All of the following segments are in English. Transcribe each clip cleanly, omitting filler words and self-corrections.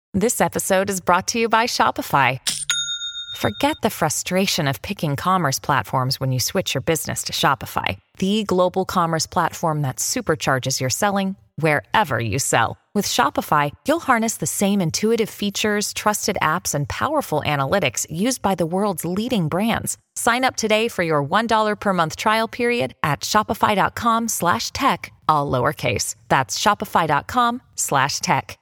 This episode is brought to you by Shopify. Forget the frustration of picking commerce platforms when you switch your business to Shopify, the global commerce platform that supercharges your selling wherever you sell. With Shopify, you'll harness the same intuitive features, trusted apps, and powerful analytics used by the world's leading brands. Sign up today for your $1 per month trial period at shopify.com/tech, all lowercase. That's shopify.com/tech.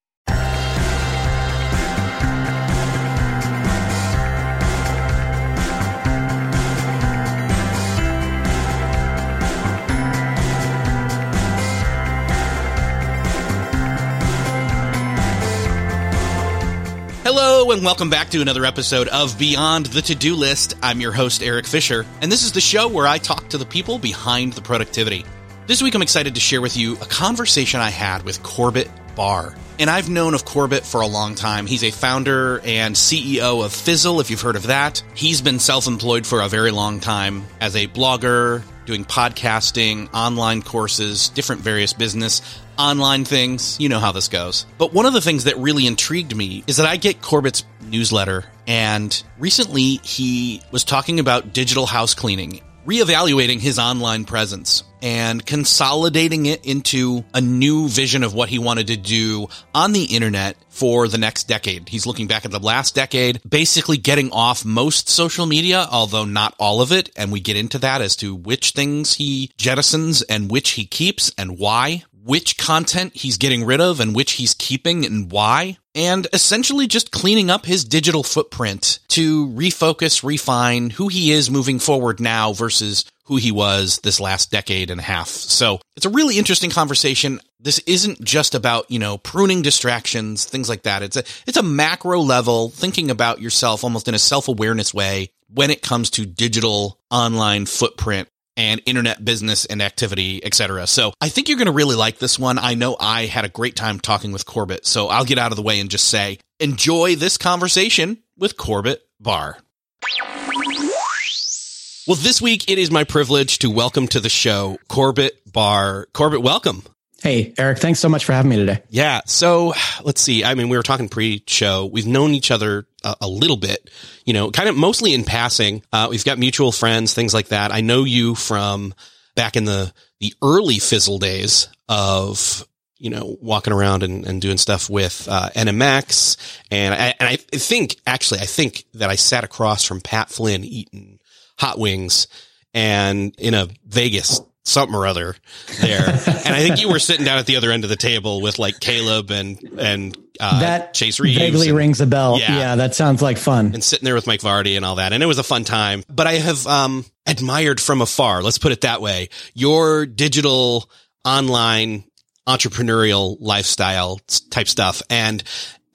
Hello, and welcome back to another episode of Beyond the To-Do List. I'm your host, Eric Fisher, and this is the show where I talk to the people behind the productivity. This week, I'm excited to share with you a conversation I had with Corbett Barr. And I've known of Corbett for a long time. He's a founder and CEO of Fizzle, if you've heard of that. He's been self-employed for a very long time as a blogger, doing podcasting, online courses, different various business online things. You know how this goes. But one of the things that really intrigued me is that I get Corbett's newsletter, and recently he was talking about digital house cleaning, reevaluating his online presence and consolidating it into a new vision of what he wanted to do on the internet for the next decade. He's looking back at the last decade, basically getting off most social media, although not all of it. And we get into that as to which things he jettisons and which he keeps and why, which content he's getting rid of and which he's keeping and why, and essentially just cleaning up his digital footprint to refocus, refine who he is moving forward now versus who he was this last decade and a half. So it's a really interesting conversation. This isn't just about, pruning distractions, things like that. It's a macro level, thinking about yourself almost in a self-awareness way when it comes to digital online footprint and internet business and activity, etc. So I think you're going to really like this one. I know I had a great time talking with Corbett, so I'll get out of the way and just say, enjoy this conversation with Corbett Barr. Well, this week it is my privilege to welcome to the show Corbett Barr. Corbett, welcome. Hey, Eric, thanks so much for having me today. Yeah. So let's see. I mean, we were talking pre-show. We've known each other a little bit, kind of mostly in passing. We've got mutual friends, things like that. I know you from back in the early Fizzle days of, walking around and doing stuff with NMX. And I think that I sat across from Pat Flynn eating hot wings and in a Vegas something or other there. And I think you were sitting down at the other end of the table with like Caleb and that Chase Reeves. Vaguely rings a bell. Yeah, that sounds like fun. And sitting there with Mike Vardy and all that. And it was a fun time. But I have admired from afar, let's put it that way, your digital online entrepreneurial lifestyle type stuff. And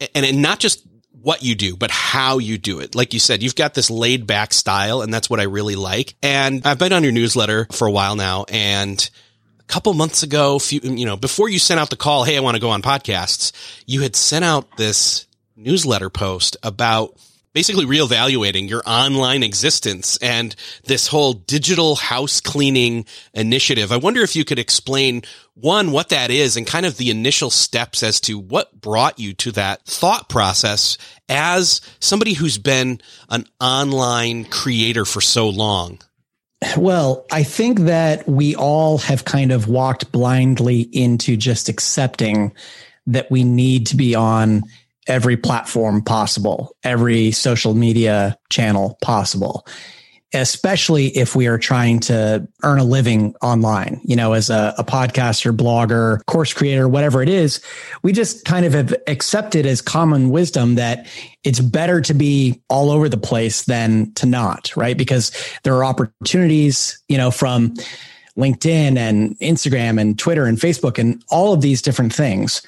not just what you do, but how you do it. Like you said, you've got this laid back style, and that's what I really like. And I've been on your newsletter for a while now, and a couple months ago, before you sent out the call, hey, I want to go on podcasts, you had sent out this newsletter post about basically reevaluating your online existence and this whole digital house cleaning initiative. I wonder if you could explain, one, what that is and kind of the initial steps as to what brought you to that thought process as somebody who's been an online creator for so long. Well, I think that we all have kind of walked blindly into just accepting that we need to be on every platform possible, every social media channel possible, especially if we are trying to earn a living online, as a podcaster, blogger, course creator, whatever it is. We just kind of have accepted as common wisdom that it's better to be all over the place than to not, right? Because there are opportunities, from LinkedIn and Instagram and Twitter and Facebook and all of these different things.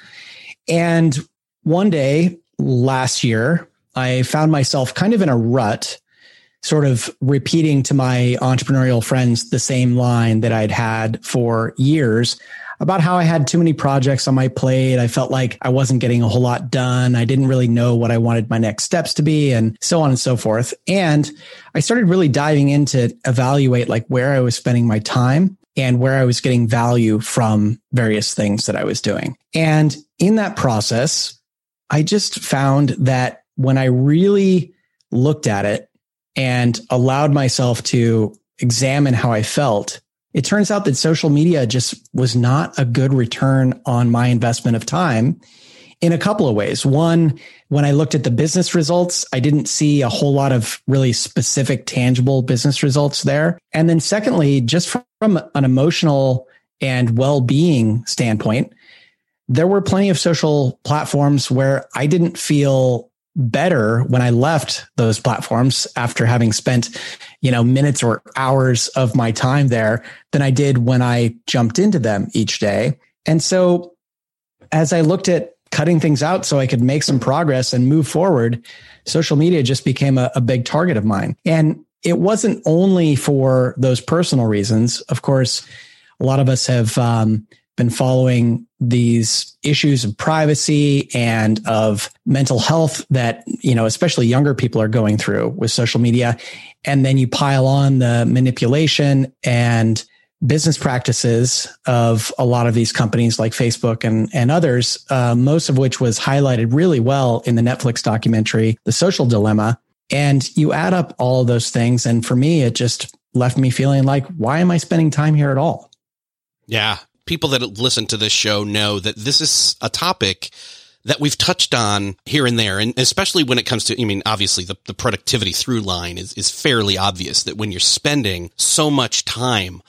And one day last year, I found myself kind of in a rut, sort of repeating to my entrepreneurial friends the same line that I'd had for years about how I had too many projects on my plate. I felt like I wasn't getting a whole lot done. I didn't really know what I wanted my next steps to be, and so on and so forth. And I started really diving in to evaluate like where I was spending my time and where I was getting value from various things that I was doing. And in that process, I just found that when I really looked at it and allowed myself to examine how I felt, it turns out that social media just was not a good return on my investment of time in a couple of ways. One, when I looked at the business results, I didn't see a whole lot of really specific, tangible business results there. And then secondly, just from an emotional and well-being standpoint, there were plenty of social platforms where I didn't feel better when I left those platforms after having spent, minutes or hours of my time there than I did when I jumped into them each day. And so as I looked at cutting things out so I could make some progress and move forward, social media just became a big target of mine. And it wasn't only for those personal reasons. Of course, a lot of us have been following these issues of privacy and of mental health that, especially younger people are going through with social media. And then you pile on the manipulation and business practices of a lot of these companies like Facebook and others, most of which was highlighted really well in the Netflix documentary, The Social Dilemma. And you add up all of those things. And for me, it just left me feeling like, why am I spending time here at all? Yeah. People that listen to this show know that this is a topic that we've touched on here and there. And especially when it comes to, obviously the productivity through line is fairly obvious that when you're spending so much time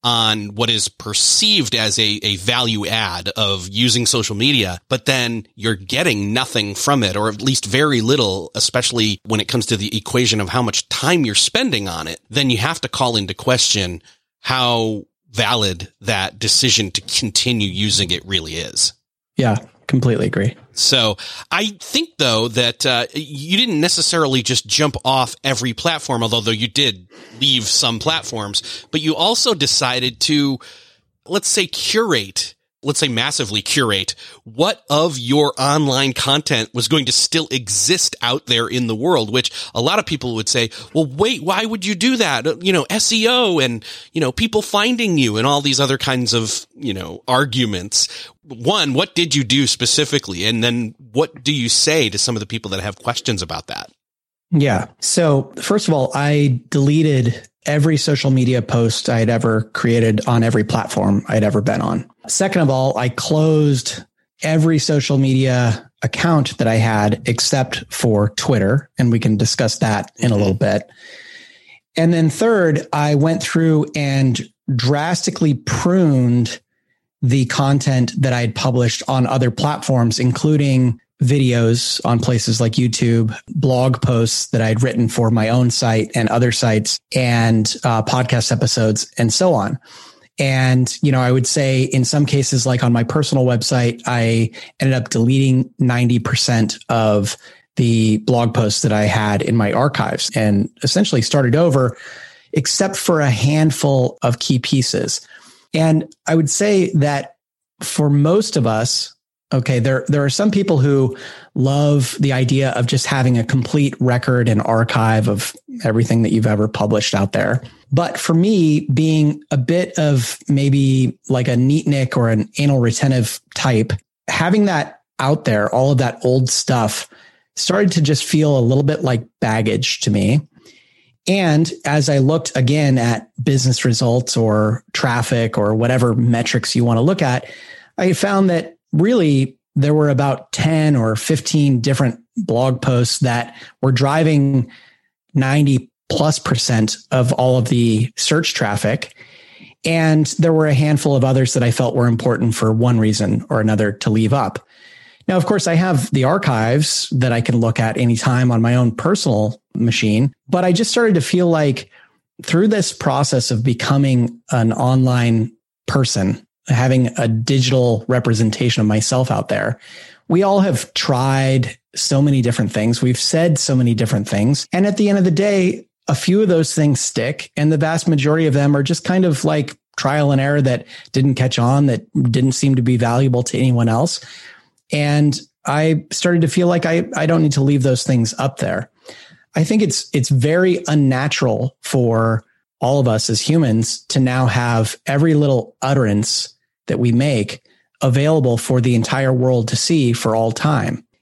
on what is perceived as a value add of using social media, but then you're getting nothing from it, or at least very little, especially when it comes to the equation of how much time you're spending on it, then you have to call into question how valid that decision to continue using it really is. Yeah, completely agree. So I think, though, that you didn't necessarily just jump off every platform, although you did leave some platforms, but you also decided to, let's say, massively curate what of your online content was going to still exist out there in the world, which a lot of people would say, well, wait, why would you do that? SEO and, people finding you and all these other kinds of, arguments. One, what did you do specifically? And then what do you say to some of the people that have questions about that? Yeah. So first of all, I deleted every social media post I had ever created on every platform I'd ever been on. Second of all, I closed every social media account that I had except for Twitter, and we can discuss that in a little bit. And then third, I went through and drastically pruned the content that I had published on other platforms, including videos on places like YouTube, blog posts that I'd written for my own site and other sites, and podcast episodes and so on. And, I would say in some cases, like on my personal website, I ended up deleting 90% of the blog posts that I had in my archives and essentially started over, except for a handful of key pieces. And I would say that for most of us, okay, there are some people who love the idea of just having a complete record and archive of everything that you've ever published out there. But for me, being a bit of maybe like a neatnik or an anal retentive type, having that out there, all of that old stuff started to just feel a little bit like baggage to me. And as I looked again at business results or traffic or whatever metrics you want to look at, I found that really there were about 10 or 15 different blog posts that were driving 90+% of all of the search traffic. And there were a handful of others that I felt were important for one reason or another to leave up. Now, of course, I have the archives that I can look at anytime on my own personal machine, but I just started to feel like through this process of becoming an online person, having a digital representation of myself out there, we all have tried so many different things. We've said so many different things. And at the end of the day, a few of those things stick, and the vast majority of them are just kind of like trial and error that didn't catch on, that didn't seem to be valuable to anyone else. And I started to feel like I don't need to leave those things up there. I think it's very unnatural for all of us as humans to now have every little utterance that we make available for the entire world to see for all time.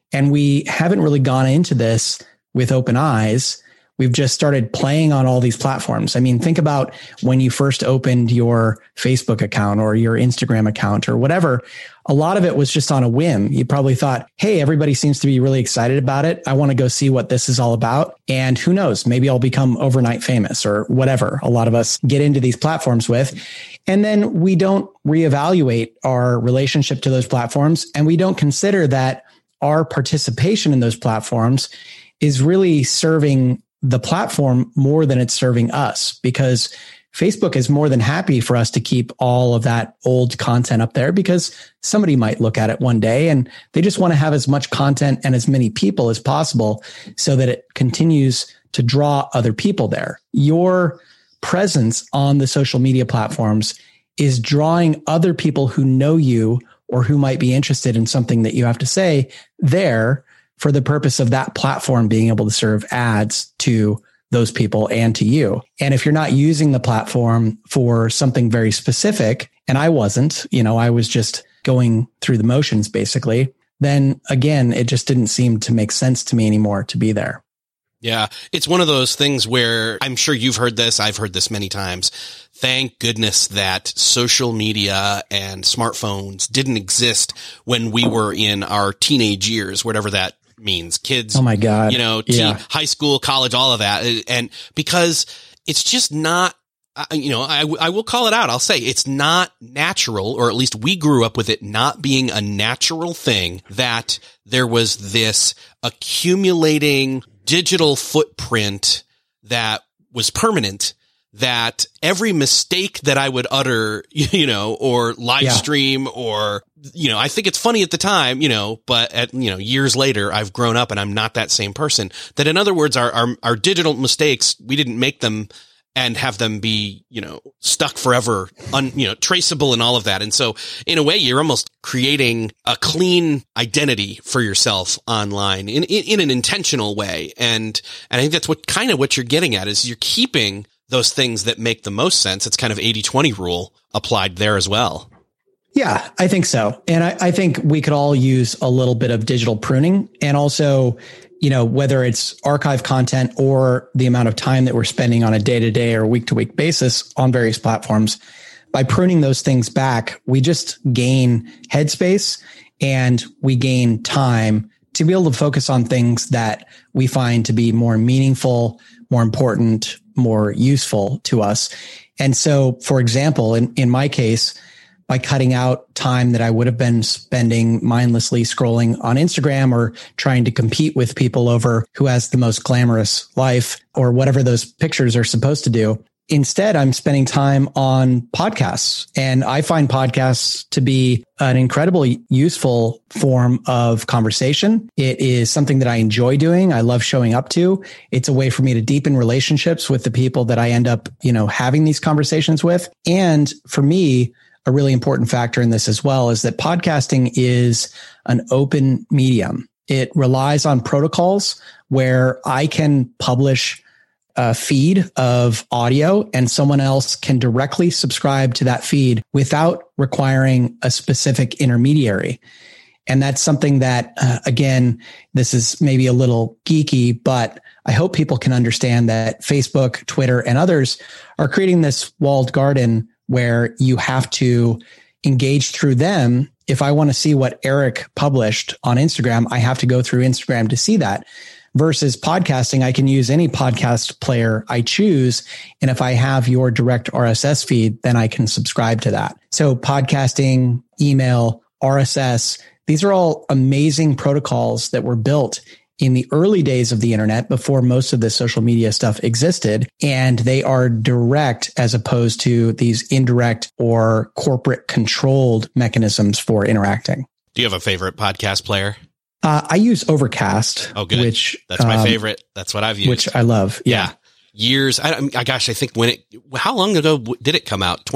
And we haven't really gone into this with open eyes. We've just started playing on all these platforms. I mean, think about when you first opened your Facebook account or your Instagram account or whatever. A lot of it was just on a whim. You probably thought, hey, everybody seems to be really excited about it. I want to go see what this is all about. And who knows, maybe I'll become overnight famous or whatever a lot of us get into these platforms with. And then we don't reevaluate our relationship to those platforms. And we don't consider that our participation in those platforms is really serving the platform more than it's serving us, because Facebook is more than happy for us to keep all of that old content up there because somebody might look at it one day and they just want to have as much content and as many people as possible so that it continues to draw other people there. Your presence on the social media platforms is drawing other people who know you or who might be interested in something that you have to say there, for the purpose of that platform being able to serve ads to those people and to you. And if you're not using the platform for something very specific, and I wasn't, I was just going through the motions basically, then again, it just didn't seem to make sense to me anymore to be there. Yeah, it's one of those things where I'm sure you've heard this. I've heard this many times. Thank goodness that social media and smartphones didn't exist when we were in our teenage years, whatever that means. Kids, oh my God, high school, college, all of that. And because it's just not, I will call it out. I'll say it's not natural, or at least we grew up with it not being a natural thing, that there was this accumulating digital footprint that was permanent, that every mistake that I would utter, or live stream or, I think it's funny at the time, but years later, I've grown up and I'm not that same person. That in other words, our digital mistakes, we didn't make them and have them be, stuck forever, traceable and all of that. And so in a way, you're almost creating a clean identity for yourself online in an intentional way. And I think that's what you're getting at, is you're keeping those things that make the most sense. It's kind of 80-20 rule applied there as well. Yeah, I think so. And I think we could all use a little bit of digital pruning, and also, whether it's archive content or the amount of time that we're spending on a day-to-day or week-to-week basis on various platforms. By pruning those things back, we just gain headspace and we gain time to be able to focus on things that we find to be more meaningful, more important, more useful to us. And so, for example, in my case, by cutting out time that I would have been spending mindlessly scrolling on Instagram or trying to compete with people over who has the most glamorous life or whatever those pictures are supposed to do. Instead, I'm spending time on podcasts, and I find podcasts to be an incredibly useful form of conversation. It is something that I enjoy doing. I love showing up to. It's a way for me to deepen relationships with the people that I end up, having these conversations with. And for me, a really important factor in this as well is that podcasting is an open medium. It relies on protocols where I can publish a feed of audio and someone else can directly subscribe to that feed without requiring a specific intermediary. And that's something that, again, this is maybe a little geeky, but I hope people can understand that Facebook, Twitter, and others are creating this walled garden where you have to engage through them. If I want to see what Eric published on Instagram, I have to go through Instagram to see that. Versus podcasting, I can use any podcast player I choose. And if I have your direct RSS feed, then I can subscribe to that. So podcasting, email, RSS, these are all amazing protocols that were built in the early days of the internet before most of the social media stuff existed. And they are direct as opposed to these indirect or corporate controlled mechanisms for interacting. Do you have a favorite podcast player? I use Overcast. Oh, good. That's my favorite. That's what I've used. Which I love. Yeah. Years. I think how long ago did it come out?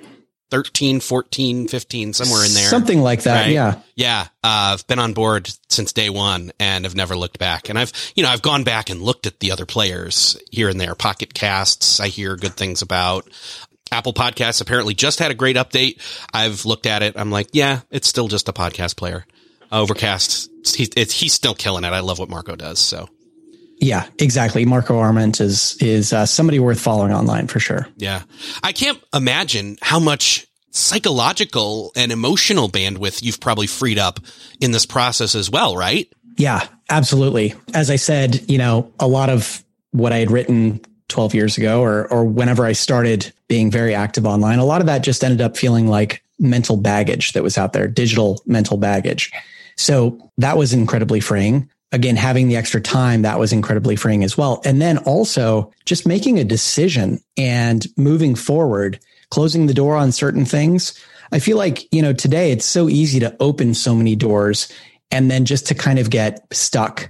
2013, 14, 15, somewhere in there. Something like that. Right? Yeah. Yeah. I've been on board since day one and have never looked back. And I've gone back and looked at the other players here and there. Pocket Casts, I hear good things about. Apple Podcasts apparently just had a great update. I've looked at it. I'm like, yeah, it's still just a podcast player. Overcast, he's still killing it. I love what Marco does. So. Yeah, exactly. Marco Arment is somebody worth following online for sure. Yeah. I can't imagine how much psychological and emotional bandwidth you've probably freed up in this process as well, right? Yeah, absolutely. As I said, a lot of what I had written 12 years ago or whenever I started being very active online, a lot of that just ended up feeling like mental baggage that was out there, digital mental baggage. So that was incredibly freeing. Again, having the extra time, that was incredibly freeing as well. And then also just making a decision and moving forward, closing the door on certain things. I feel like, today it's so easy to open so many doors and then just to kind of get stuck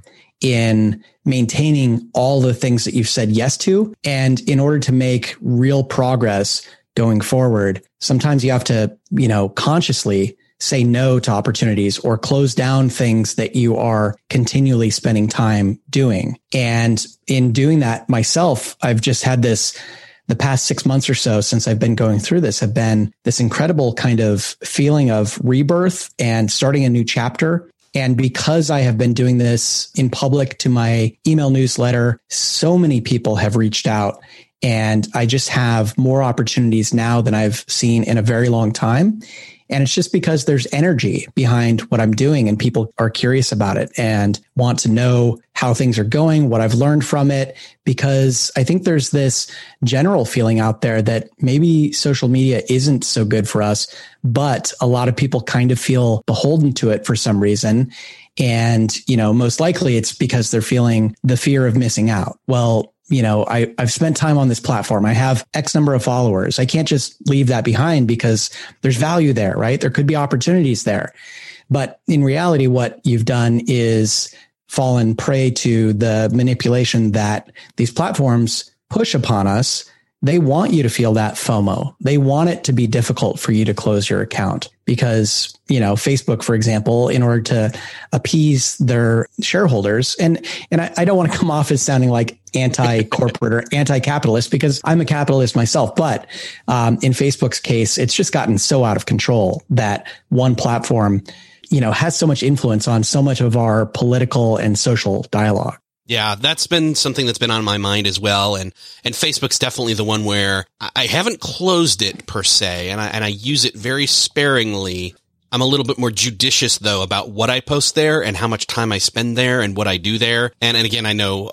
in maintaining all the things that you've said yes to. And in order to make real progress going forward, sometimes you have to, consciously say no to opportunities or close down things that you are continually spending time doing. And in doing that myself, I've just had the past 6 months or so since I've been going through this have been this incredible kind of feeling of rebirth and starting a new chapter. And because I have been doing this in public to my email newsletter, so many people have reached out. And I just have more opportunities now than I've seen in a very long time. And it's just because there's energy behind what I'm doing and people are curious about it and want to know how things are going, what I've learned from it, because I think there's this general feeling out there that maybe social media isn't so good for us, but a lot of people kind of feel beholden to it for some reason. And, most likely it's because they're feeling the fear of missing out. Well, I've spent time on this platform. I have X number of followers. I can't just leave that behind because there's value there, right? There could be opportunities there. But in reality, what you've done is fallen prey to the manipulation that these platforms push upon us. They want you to feel that FOMO. They want it to be difficult for you to close your account because, Facebook, for example, in order to appease their shareholders, and I don't want to come off as sounding like anti-corporate or anti-capitalist because I'm a capitalist myself. But in Facebook's case, it's just gotten so out of control that one platform, has so much influence on so much of our political and social dialogue. Yeah, that's been something that's been on my mind as well. And Facebook's definitely the one where I haven't closed it per se, and I use it very sparingly. I'm a little bit more judicious though about what I post there and how much time I spend there and what I do there. And again, I know,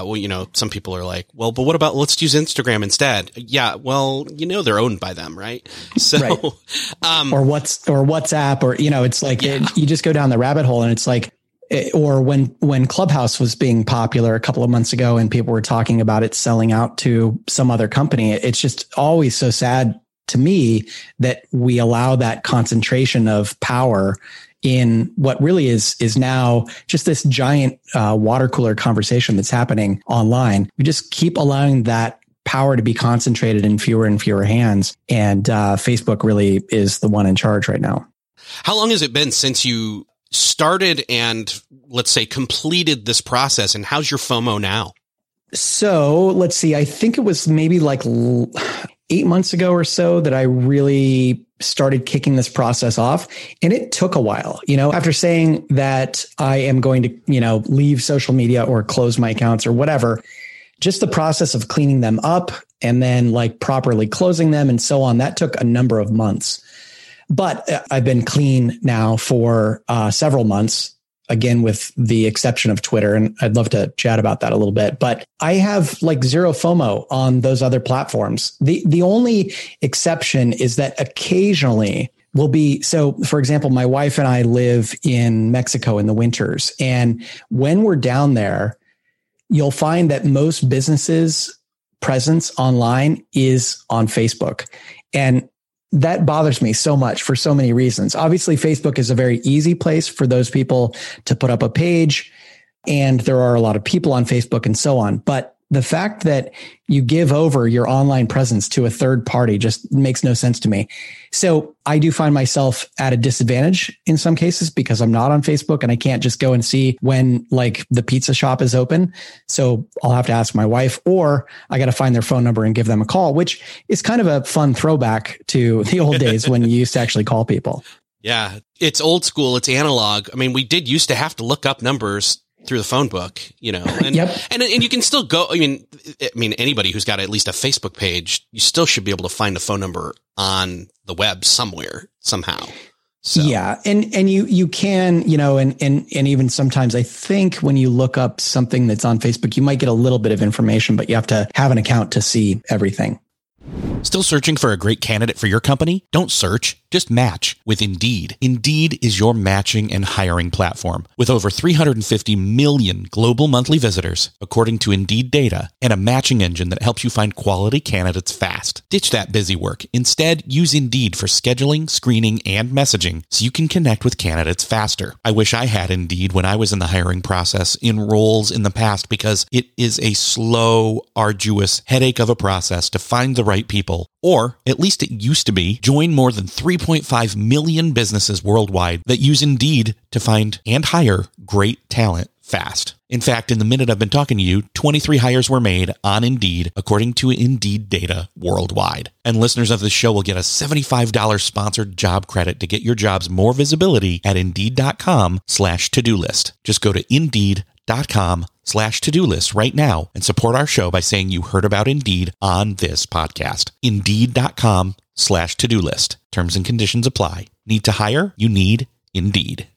some people are like, well, but what about let's use Instagram instead? Yeah, well, they're owned by them, right? So, right. Or WhatsApp, or it's like you just go down the rabbit hole, and it's like. Or when Clubhouse was being popular a couple of months ago and people were talking about it selling out to some other company, it's just always so sad to me that we allow that concentration of power in what really is now just this giant water cooler conversation that's happening online. We just keep allowing that power to be concentrated in fewer and fewer hands. And Facebook really is the one in charge right now. How long has it been since you started and, let's say, completed this process, and how's your FOMO now? So let's see. I think it was maybe like 8 months ago or so that I really started kicking this process off. And it took a while, after saying that I am going to, leave social media or close my accounts or whatever, just the process of cleaning them up and then like properly closing them and so on. That took a number of months. But I've been clean now for several months, again, with the exception of Twitter. And I'd love to chat about that a little bit. But I have like zero FOMO on those other platforms. The only exception is that occasionally will be, so for example, my wife and I live in Mexico in the winters. And when we're down there, you'll find that most businesses' presence online is on Facebook. And that bothers me so much for so many reasons. Obviously, Facebook is a very easy place for those people to put up a page, and there are a lot of people on Facebook and so on. But the fact that you give over your online presence to a third party just makes no sense to me. So I do find myself at a disadvantage in some cases because I'm not on Facebook and I can't just go and see when like the pizza shop is open. So I'll have to ask my wife, or I got to find their phone number and give them a call, which is kind of a fun throwback to the old days when you used to actually call people. Yeah, it's old school. It's analog. I mean, we did used to have to look up numbers through the phone book, you know, and, and you can still go. I mean, anybody who's got at least a Facebook page, you still should be able to find a phone number on the web somewhere, somehow. So. Yeah. And you can, you know, and even sometimes I think when you look up something that's on Facebook, you might get a little bit of information, but you have to have an account to see everything. Still searching for a great candidate for your company? Don't search, just match with Indeed. Indeed is your matching and hiring platform with over 350 million global monthly visitors, according to Indeed data, and a matching engine that helps you find quality candidates fast. Ditch that busy work. Instead, use Indeed for scheduling, screening, and messaging so you can connect with candidates faster. I wish I had Indeed when I was in the hiring process in roles in the past because it is a slow, arduous headache of a process to find the right people, or at least it used to be. Join more than 3.5 million businesses worldwide that use Indeed to find and hire great talent fast. In fact, in the minute I've been talking to you, 23 hires were made on Indeed, according to Indeed data worldwide. And listeners of this show will get a $75 sponsored job credit to get your jobs more visibility at Indeed.com/to-do list. Just go to Indeed.com/to-do list right now and support our show by saying you heard about Indeed on this podcast. Indeed.com/to-do list. Terms and conditions apply. Need to hire? You need Indeed.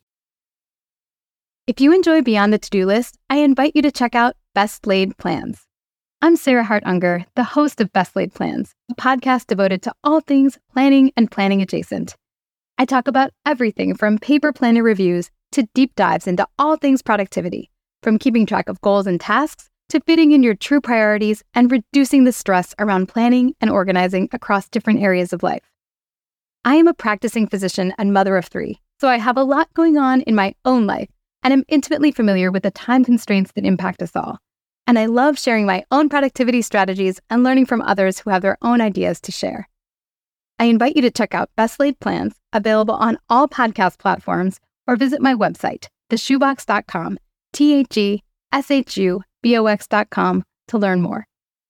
If you enjoy Beyond the To-Do List, I invite you to check out Best Laid Plans. I'm Sarah Hart Unger, the host of Best Laid Plans, a podcast devoted to all things planning and planning adjacent. I talk about everything from paper planner reviews to deep dives into all things productivity, from keeping track of goals and tasks to fitting in your true priorities and reducing the stress around planning and organizing across different areas of life. I am a practicing physician and mother of 3, so I have a lot going on in my own life and am intimately familiar with the time constraints that impact us all. And I love sharing my own productivity strategies and learning from others who have their own ideas to share. I invite you to check out Best Laid Plans, available on all podcast platforms, or visit my website, theshoebox.com, THESHUBOX.com, to learn more.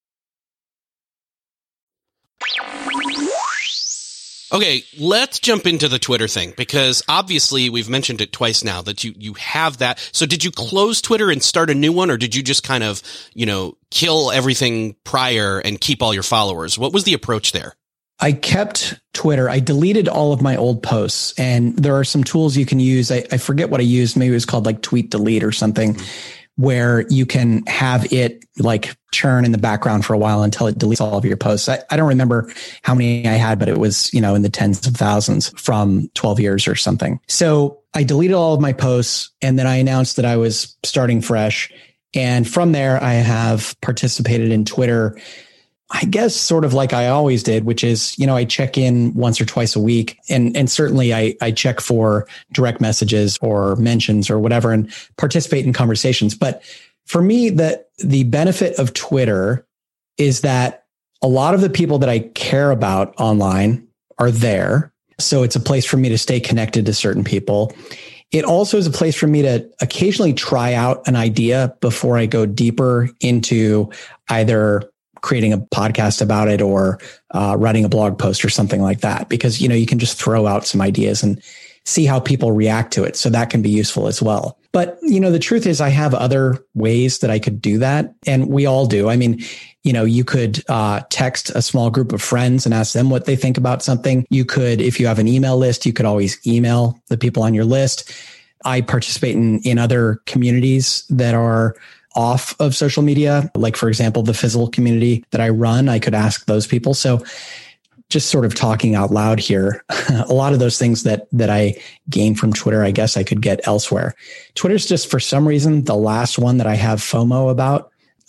Okay, let's jump into the Twitter thing, because obviously we've mentioned it twice now that you have that. So did you close Twitter and start a new one, or did you just kind of, you know, kill everything prior and keep all your followers? What was the approach there? I kept Twitter. I deleted all of my old posts, and there are some tools you can use. I forget what I used. Maybe it was called like Tweet Delete or something, where you can have it like churn in the background for a while until it deletes all of your posts. I don't remember how many I had, but it was, you know, in the tens of thousands from 12 years or something. So I deleted all of my posts, and then I announced that I was starting fresh. And from there, I have participated in Twitter, I guess sort of like I always did, which is, you know, I check in once or twice a week, and certainly I check for direct messages or mentions or whatever and participate in conversations. But for me, the benefit of Twitter is that a lot of the people that I care about online are there. So it's a place for me to stay connected to certain people. It also is a place for me to occasionally try out an idea before I go deeper into either creating a podcast about it or writing a blog post or something like that, because, you know, you can just throw out some ideas and see how people react to it. So that can be useful as well. But, you know, the truth is I have other ways that I could do that. And we all do. I mean, you know, you could text a small group of friends and ask them what they think about something. You could, if you have an email list, you could always email the people on your list. I participate in other communities that are off of social media. Like, for example, the Fizzle community that I run, I could ask those people. So just sort of talking out loud here, a lot of those things that I gain from Twitter, I guess I could get elsewhere. Twitter's just, for some reason, the last one that I have FOMO about.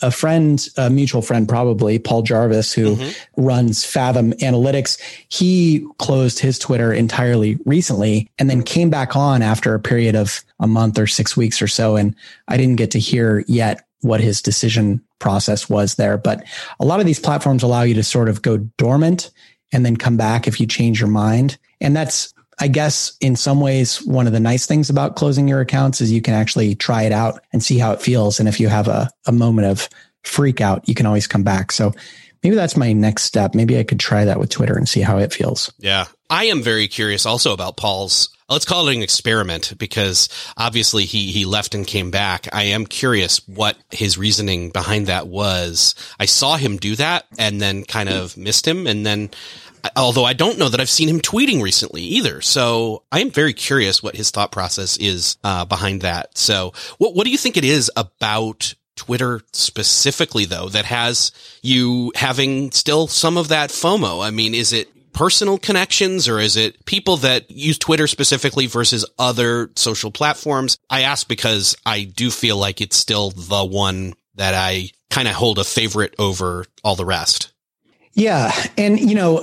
A mutual friend, probably, Paul Jarvis, who runs Fathom Analytics, he closed his Twitter entirely recently and then came back on after a period of a month or 6 weeks or so. And I didn't get to hear yet what his decision process was there. But a lot of these platforms allow you to sort of go dormant and then come back if you change your mind. And that's, I guess, in some ways, one of the nice things about closing your accounts is you can actually try it out and see how it feels. And if you have a moment of freak out, you can always come back. So maybe that's my next step. Maybe I could try that with Twitter and see how it feels. Yeah. I am very curious also about Paul's, let's call it an experiment, because obviously he left and came back. I am curious what his reasoning behind that was. I saw him do that and then kind of missed him. And then, although I don't know that I've seen him tweeting recently either. So I am very curious what his thought process is behind that. So what do you think it is about Twitter specifically, though, that has you having still some of that FOMO? I mean, is it personal connections, or is it people that use Twitter specifically versus other social platforms? I ask because I do feel like it's still the one that I kind of hold a favorite over all the rest. Yeah. And,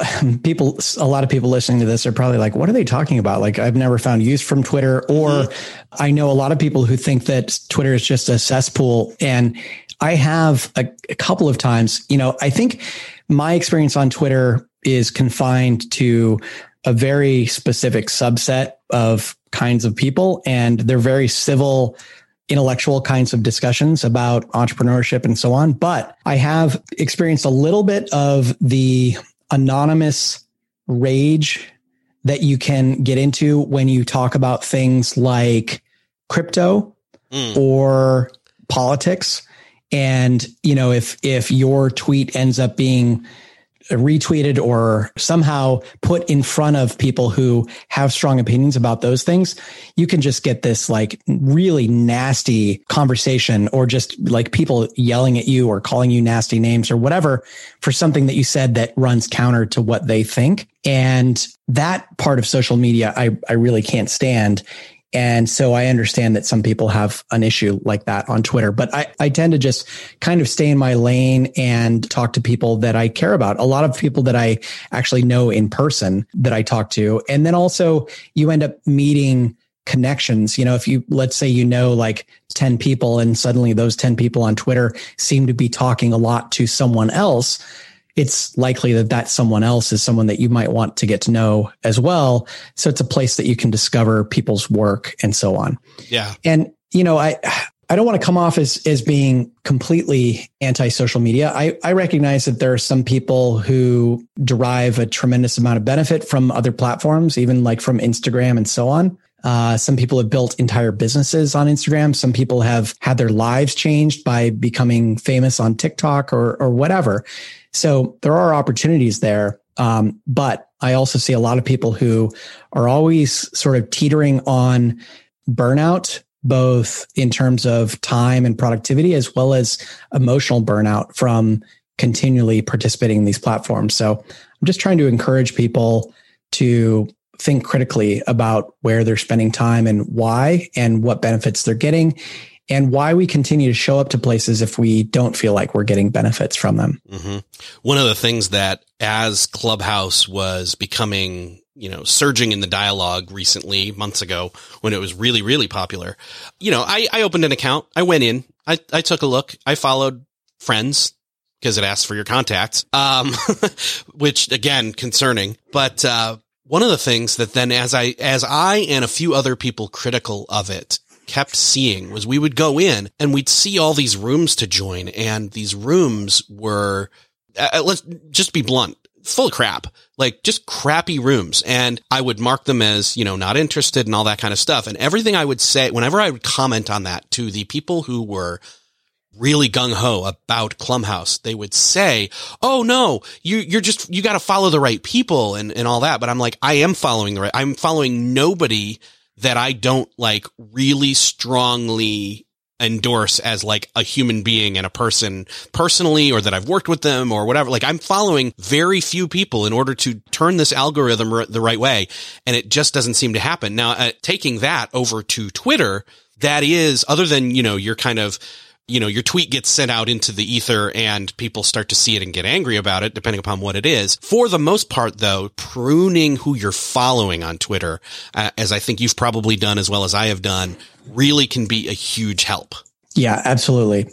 a lot of people listening to this are probably like, what are they talking about? Like, I've never found use from Twitter, or I know a lot of people who think that Twitter is just a cesspool. And I have a couple of times, I think my experience on Twitter is confined to a very specific subset of kinds of people, and they're very civil, intellectual kinds of discussions about entrepreneurship and so on. But I have experienced a little bit of the anonymous rage that you can get into when you talk about things like crypto or politics. And, if your tweet ends up being retweeted or somehow put in front of people who have strong opinions about those things, you can just get this like really nasty conversation, or just like people yelling at you or calling you nasty names or whatever for something that you said that runs counter to what they think. And that part of social media, I really can't stand. And so I understand that some people have an issue like that on Twitter, but I tend to just kind of stay in my lane and talk to people that I care about. A lot of people that I actually know in person that I talk to. And then also you end up meeting connections. If you, let's say, like 10 people and suddenly those 10 people on Twitter seem to be talking a lot to someone else, it's likely that someone else is someone that you might want to get to know as well. So it's a place that you can discover people's work and so on. Yeah. And, I don't want to come off as being completely anti-social media. I recognize that there are some people who derive a tremendous amount of benefit from other platforms, even like from Instagram and so on. Some people have built entire businesses on Instagram. Some people have had their lives changed by becoming famous on TikTok or whatever. So there are opportunities there. But I also see a lot of people who are always sort of teetering on burnout, both in terms of time and productivity, as well as emotional burnout from continually participating in these platforms. So I'm just trying to encourage people to think critically about where they're spending time and why, and what benefits they're getting, and why we continue to show up to places if we don't feel like we're getting benefits from them. Mm-hmm. One of the things that, as Clubhouse was becoming, surging in the dialogue recently, months ago, when it was really, really popular, I opened an account. I went in, I took a look, I followed friends because it asks for your contacts, which again, concerning. But, one of the things that then as I and a few other people critical of it kept seeing was we would go in and we'd see all these rooms to join. And these rooms were, let's just be blunt, full of crap, like just crappy rooms. And I would mark them as, not interested and all that kind of stuff. And everything I would say, whenever I would comment on that to the people who were really gung-ho about Clubhouse, they would say, oh no, you got to follow the right people and all that. But I'm like, I'm following nobody that I don't like really strongly endorse as like a human being and a person personally, or that I've worked with them or whatever. Like, I'm following very few people in order to turn this algorithm the right way. And it just doesn't seem to happen. Now, taking that over to Twitter, that is, other than, you're kind of, your tweet gets sent out into the ether and people start to see it and get angry about it, depending upon what it is. For the most part, though, pruning who you're following on Twitter, as I think you've probably done as well as I have done, really can be a huge help. Yeah, absolutely.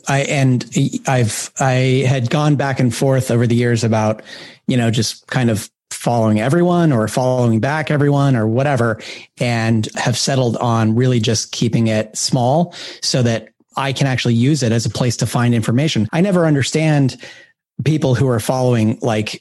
I had gone back and forth over the years about, just kind of following everyone or following back everyone or whatever, and have settled on really just keeping it small so that I can actually use it as a place to find information. I never understand people who are following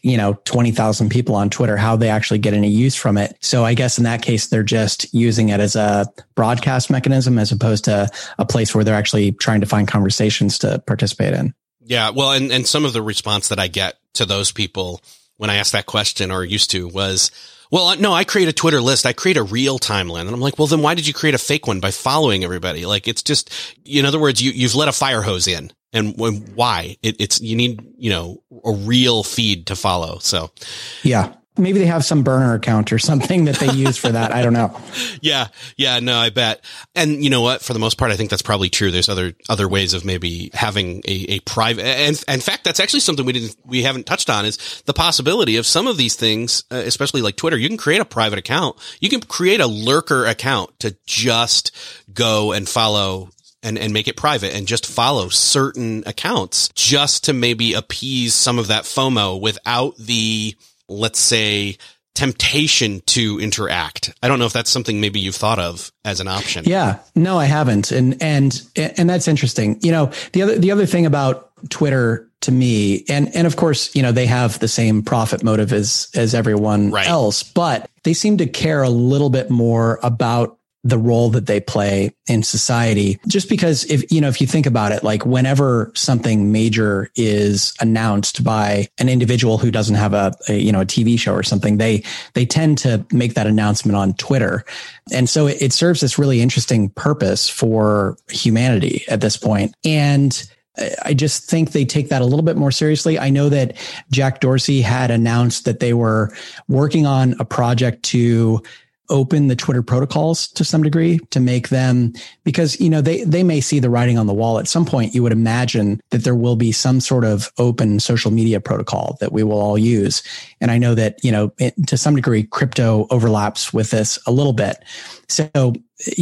20,000 people on Twitter, how they actually get any use from it. So I guess in that case, they're just using it as a broadcast mechanism as opposed to a place where they're actually trying to find conversations to participate in. Yeah. Well, and some of the response that I get to those people when I ask that question, or used to, was, well, no, I create a Twitter list. I create a real timeline. And I'm like, well, then why did you create a fake one by following everybody? Like, it's just, in other words, you've let a fire hose in. And why? You need, a real feed to follow. So, yeah, maybe they have some burner account or something that they use for that. I don't know. Yeah. No, I bet. And you know what? For the most part, I think that's probably true. There's other ways of maybe having a private, and in fact, that's actually something we haven't touched on, is the possibility of some of these things, especially like Twitter. You can create a private account. You can create a lurker account to just go and follow and make it private and just follow certain accounts just to maybe appease some of that FOMO without the, let's say, temptation to interact. I don't know if that's something maybe you've thought of as an option. Yeah, no, I haven't. And that's interesting. The other thing about Twitter to me, and of course, they have the same profit motive as everyone else, but they seem to care a little bit more about the role that they play in society. Just because if you think about it, like whenever something major is announced by an individual who doesn't have a TV show or something, they tend to make that announcement on Twitter. And so it serves this really interesting purpose for humanity at this point. And I just think they take that a little bit more seriously. I know that Jack Dorsey had announced that they were working on a project to open the Twitter protocols to some degree to make them, because, they may see the writing on the wall. At some point, you would imagine that there will be some sort of open social media protocol that we will all use. And I know that, to some degree, crypto overlaps with this a little bit. So,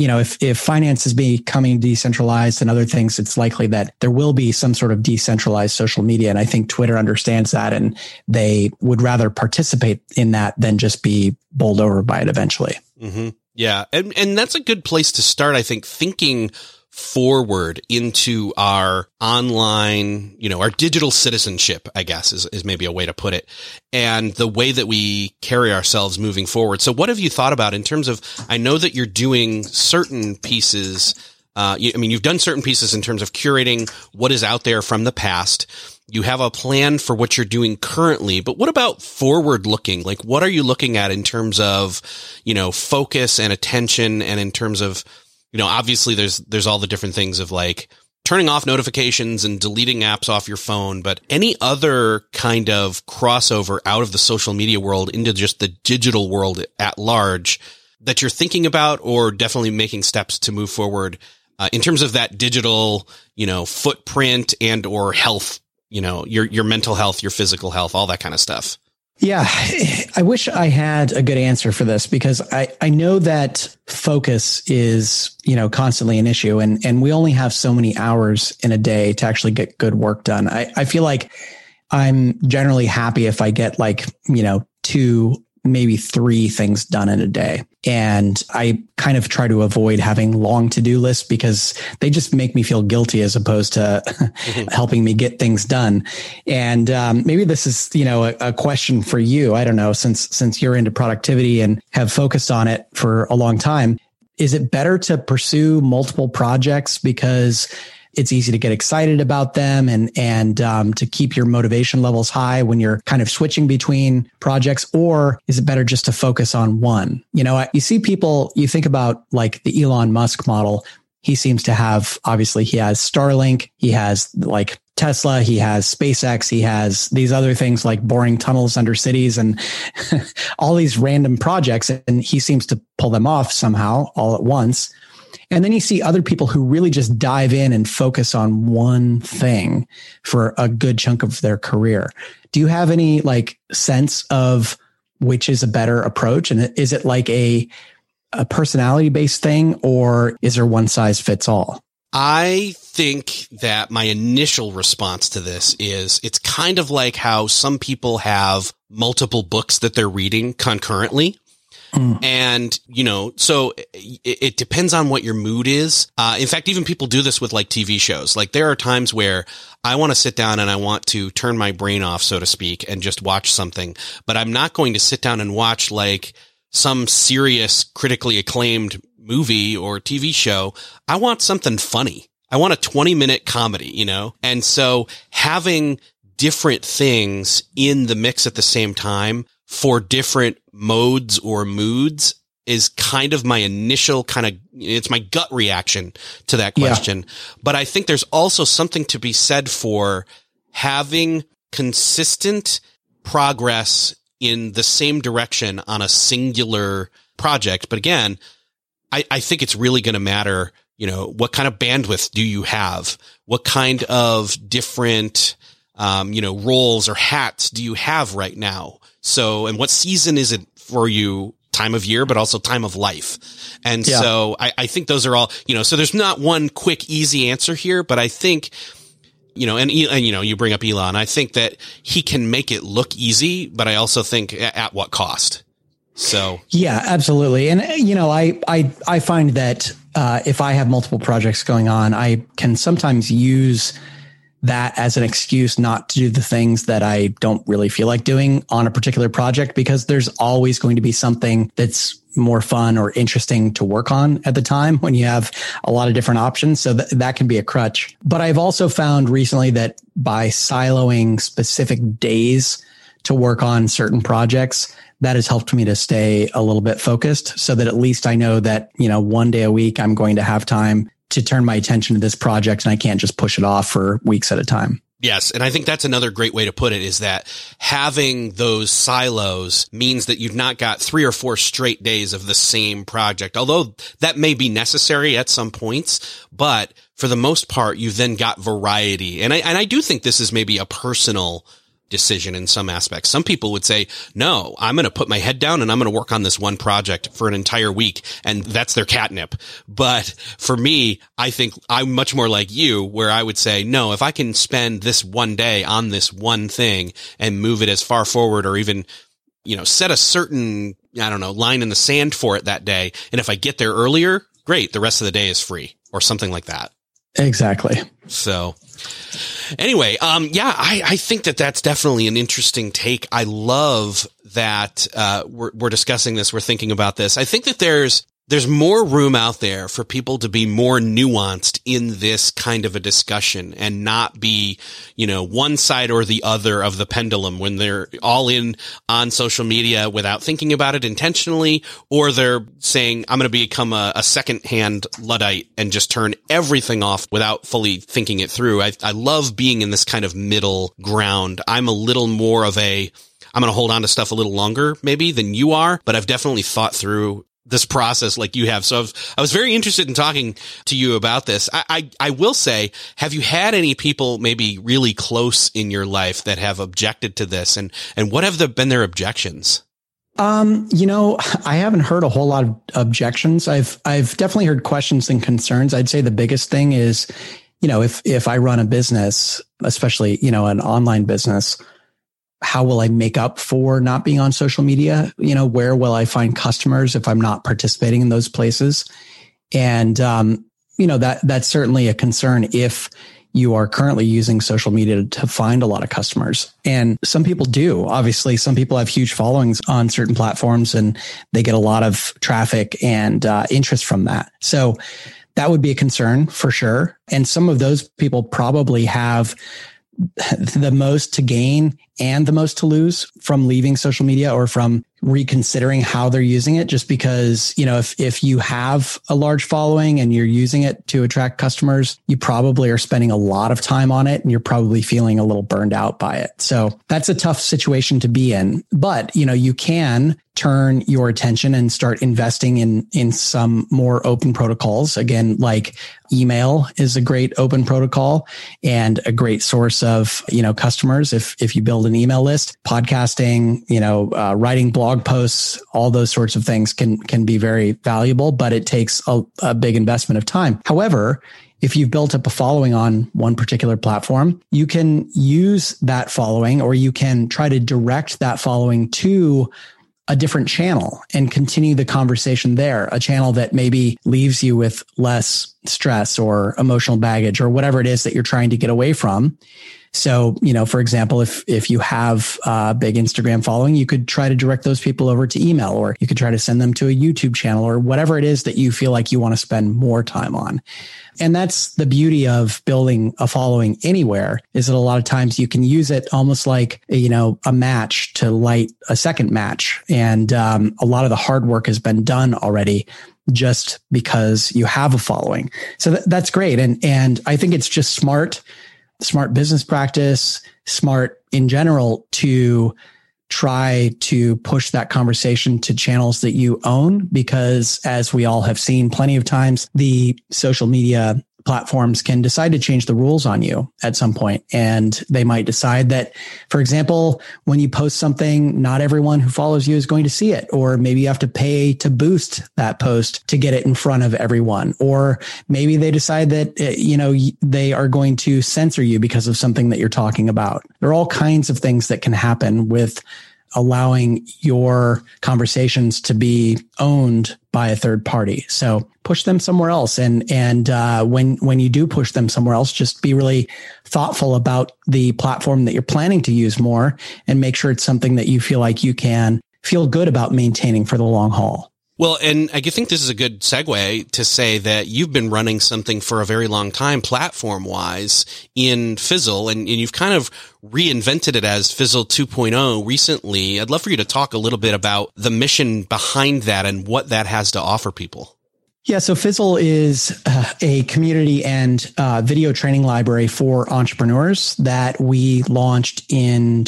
if finance is becoming decentralized and other things, it's likely that there will be some sort of decentralized social media. And I think Twitter understands that, and they would rather participate in that than just be bowled over by it eventually. Mm-hmm. Yeah. And that's a good place to start, I think, thinking forward into our online, our digital citizenship, I guess is maybe a way to put it, and the way that we carry ourselves moving forward. So what have you thought about in terms of, I know that you're doing certain pieces, you've done certain pieces in terms of curating what is out there from the past. You have a plan for what you're doing currently, but what about forward looking? Like, what are you looking at in terms of, focus and attention, and in terms of, obviously there's all the different things of like turning off notifications and deleting apps off your phone, but any other kind of crossover out of the social media world into just the digital world at large that you're thinking about, or definitely making steps to move forward in terms of that digital, footprint and or health, your mental health, your physical health, all that kind of stuff? Yeah, I wish I had a good answer for this, because I know that focus is, constantly an issue, and we only have so many hours in a day to actually get good work done. I feel like I'm generally happy if I get 2, maybe 3 things done in a day. And I kind of try to avoid having long to-do lists because they just make me feel guilty as opposed to helping me get things done. And maybe this is, a question for you. I don't know, since you're into productivity and have focused on it for a long time, is it better to pursue multiple projects because it's easy to get excited about them and to keep your motivation levels high when you're kind of switching between projects? Or is it better just to focus on one? You see people, you think about like the Elon Musk model. He seems to have, obviously he has Starlink, he has like Tesla, he has SpaceX, he has these other things like boring tunnels under cities and all these random projects. And he seems to pull them off somehow all at once. And then you see other people who really just dive in and focus on one thing for a good chunk of their career. Do you have any sense of which is a better approach? And is it like a personality based thing, or is there one size fits all? I think that my initial response to this is it's kind of like how some people have multiple books that they're reading concurrently. And, so it depends on what your mood is. In fact, even people do this with like TV shows. Like there are times where I want to sit down and I want to turn my brain off, so to speak, and just watch something, but I'm not going to sit down and watch like some serious, critically acclaimed movie or TV show. I want something funny. I want a 20-minute comedy, And so having different things in the mix at the same time for different modes or moods is kind of my initial it's my gut reaction to that question. Yeah. But I think there's also something to be said for having consistent progress in the same direction on a singular project. But again, I think it's really going to matter, what kind of bandwidth do you have? What kind of different, roles or hats do you have right now? So, and what season is it for you? Time of year, but also time of life. And so I think those are all, so there's not one quick, easy answer here, but I think, and you bring up Elon. I think that he can make it look easy, but I also think at what cost? So. Yeah, absolutely. And, I find that, if I have multiple projects going on, I can sometimes use that as an excuse not to do the things that I don't really feel like doing on a particular project, because there's always going to be something that's more fun or interesting to work on at the time when you have a lot of different options. So that can be a crutch. But I've also found recently that by siloing specific days to work on certain projects, that has helped me to stay a little bit focused, so that at least I know that, one day a week I'm going to have time to turn my attention to this project, and I can't just push it off for weeks at a time. Yes. And I think that's another great way to put it, is that having those silos means that you've not got 3 or 4 straight days of the same project, although that may be necessary at some points. But for the most part, you've then got variety. And I do think this is maybe a personal decision in some aspects. Some people would say, no, I'm going to put my head down and I'm going to work on this one project for an entire week. And that's their catnip. But for me, I think I'm much more like you, where I would say, no, if I can spend this one day on this one thing and move it as far forward, or even, set a certain, line in the sand for it that day. And if I get there earlier, great. The rest of the day is free, or something like that. Exactly. So anyway, I think that that's definitely an interesting take. I love that, we're discussing this. We're thinking about this. I think that there's more room out there for people to be more nuanced in this kind of a discussion, and not be, one side or the other of the pendulum when they're all in on social media without thinking about it intentionally, or they're saying, I'm going to become a secondhand Luddite and just turn everything off without fully thinking it through. I love being in this kind of middle ground. I'm a little more of I'm going to hold on to stuff a little longer maybe than you are, but I've definitely thought through this process like you have. So I was very interested in talking to you about this. I will say, have you had any people maybe really close in your life that have objected to this, and what have been their objections? I haven't heard a whole lot of objections. I've definitely heard questions and concerns. I'd say the biggest thing is, if I run a business, especially, an online business, how will I make up for not being on social media? Where will I find customers if I'm not participating in those places? And, that's certainly a concern if you are currently using social media to find a lot of customers. And some people do. Obviously, some people have huge followings on certain platforms, and they get a lot of traffic and interest from that. So that would be a concern for sure. And some of those people probably have the most to gain and the most to lose from leaving social media, or from reconsidering how they're using it, just because, if you have a large following and you're using it to attract customers, you probably are spending a lot of time on it, and you're probably feeling a little burned out by it. So that's a tough situation to be in. But, you can turn your attention and start investing in some more open protocols. Again, like email is a great open protocol and a great source of, customers. If you build an email list, podcasting, writing blog posts, all those sorts of things can be very valuable, but it takes a big investment of time. However, if you've built up a following on one particular platform, you can use that following, or you can try to direct that following to a different channel and continue the conversation there, a channel that maybe leaves you with less stress or emotional baggage or whatever it is that you're trying to get away from. So, for example, if you have a big Instagram following, you could try to direct those people over to email, or you could try to send them to a YouTube channel or whatever it is that you feel like you want to spend more time on. And that's the beauty of building a following anywhere, is that a lot of times you can use it almost like, a match to light a second match. And a lot of the hard work has been done already just because you have a following. So that's great. And I think it's just smart business practice, smart in general, to try to push that conversation to channels that you own, because as we all have seen plenty of times, the social media platforms can decide to change the rules on you at some point. And they might decide that, for example, when you post something, not everyone who follows you is going to see it. Or maybe you have to pay to boost that post to get it in front of everyone. Or maybe they decide that, they are going to censor you because of something that you're talking about. There are all kinds of things that can happen with allowing your conversations to be owned by a third party. So push them somewhere else. And when you do push them somewhere else, just be really thoughtful about the platform that you're planning to use more, and make sure it's something that you feel like you can feel good about maintaining for the long haul. Well, and I think this is a good segue to say that you've been running something for a very long time, platform-wise, in Fizzle, and you've kind of reinvented it as Fizzle 2.0 recently. I'd love for you to talk a little bit about the mission behind that and what that has to offer people. Yeah, so Fizzle is a community and video training library for entrepreneurs that we launched in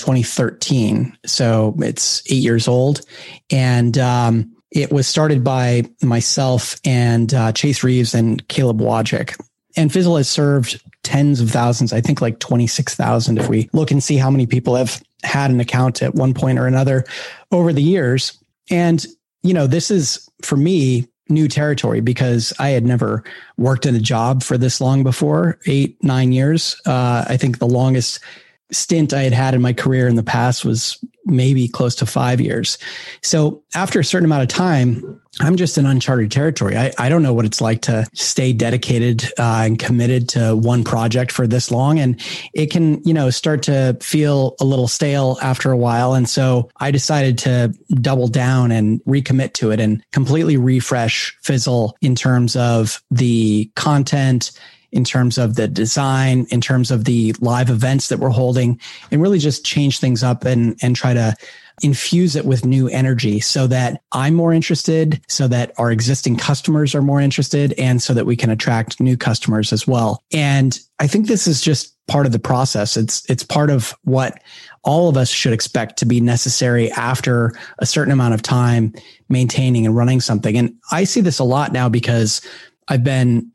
2013. So it's 8 years old. And it was started by myself and Chase Reeves and Caleb Wojcik. And Fizzle has served tens of thousands, I think like 26,000 if we look and see how many people have had an account at one point or another over the years. And, this is, for me, new territory, because I had never worked in a job for this long before, 8-9 years. I think the longest stint I had in my career in the past was maybe close to 5 years. So after a certain amount of time, I'm just in uncharted territory. I don't know what it's like to stay dedicated and committed to one project for this long. And it can, start to feel a little stale after a while. And so I decided to double down and recommit to it and completely refresh Fizzle in terms of the content, in terms of the design, in terms of the live events that we're holding, and really just change things up and try to infuse it with new energy so that I'm more interested, so that our existing customers are more interested, and so that we can attract new customers as well. And I think this is just part of the process. It's part of what all of us should expect to be necessary after a certain amount of time maintaining and running something. And I see this a lot now because I've been,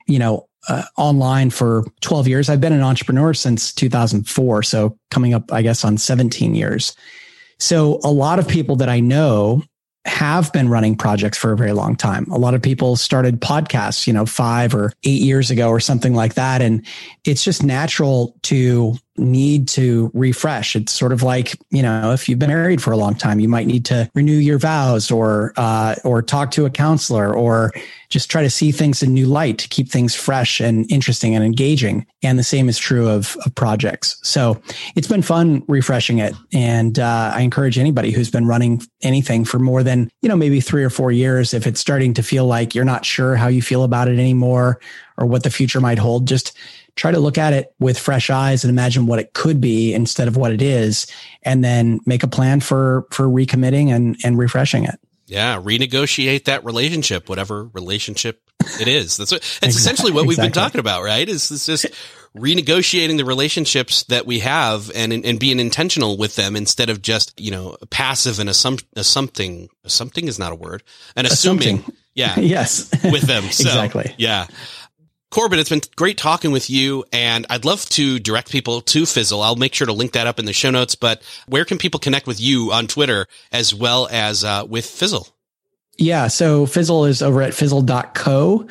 online for 12 years. I've been an entrepreneur since 2004. So coming up, I guess, on 17 years. So a lot of people that I know have been running projects for a very long time. A lot of people started podcasts, 5 or 8 years ago or something like that. And it's just natural to need to refresh. It's sort of like, if you've been married for a long time, you might need to renew your vows or talk to a counselor, or just try to see things in new light to keep things fresh and interesting and engaging. And the same is true of projects. So it's been fun refreshing it. And I encourage anybody who's been running anything for more than, maybe 3 or 4 years, if it's starting to feel like you're not sure how you feel about it anymore or what the future might hold, just try to look at it with fresh eyes and imagine what it could be instead of what it is, and then make a plan for recommitting and refreshing it. Yeah, renegotiate that relationship, whatever relationship it is. That's essentially what we've been talking about, right? Is just renegotiating the relationships that we have and being intentional with them instead of just, passive and assuming is not a word, and assuming. Yeah. Yes. With them. So, exactly. Yeah. Corbin, it's been great talking with you, and I'd love to direct people to Fizzle. I'll make sure to link that up in the show notes, but where can people connect with you on Twitter as well as with Fizzle? Yeah, so Fizzle is over at fizzle.co.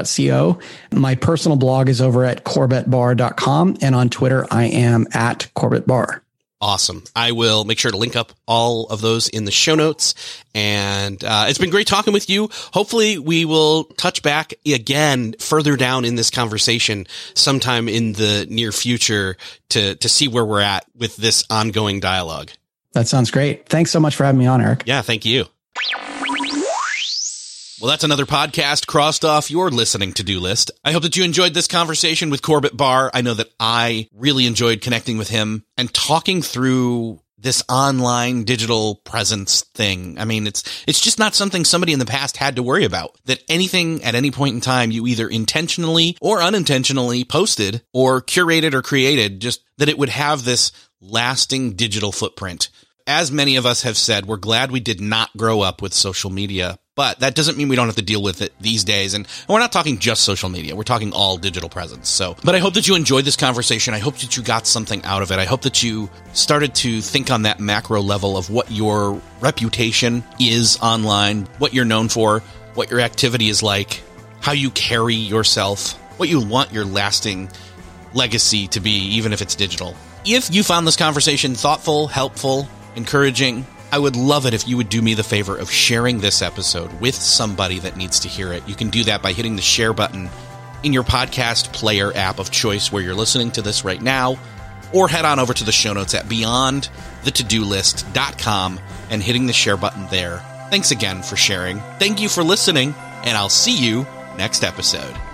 My personal blog is over at corbettbar.com, and on Twitter, I am at Corbett Barr. Awesome. I will make sure to link up all of those in the show notes. And it's been great talking with you. Hopefully we will touch back again further down in this conversation sometime in the near future to see where we're at with this ongoing dialogue. That sounds great. Thanks so much for having me on, Eric. Yeah, thank you. Well, that's another podcast crossed off your listening to-do list. I hope that you enjoyed this conversation with Corbett Barr. I know that I really enjoyed connecting with him and talking through this online digital presence thing. I mean, it's just not something somebody in the past had to worry about. That anything at any point in time you either intentionally or unintentionally posted or curated or created, just that it would have this lasting digital footprint. As many of us have said, we're glad we did not grow up with social media, but that doesn't mean we don't have to deal with it these days. And we're not talking just social media. We're talking all digital presence. But I hope that you enjoyed this conversation. I hope that you got something out of it. I hope that you started to think on that macro level of what your reputation is online, what you're known for, what your activity is like, how you carry yourself, what you want your lasting legacy to be, even if it's digital. If you found this conversation thoughtful, helpful, encouraging, I would love it if you would do me the favor of sharing this episode with somebody that needs to hear it. You can do that by hitting the share button in your podcast player app of choice where you're listening to this right now, or head on over to the show notes at beyondthetodolist.com and hitting the share button there. Thanks again for sharing. Thank you for listening, and I'll see you next episode.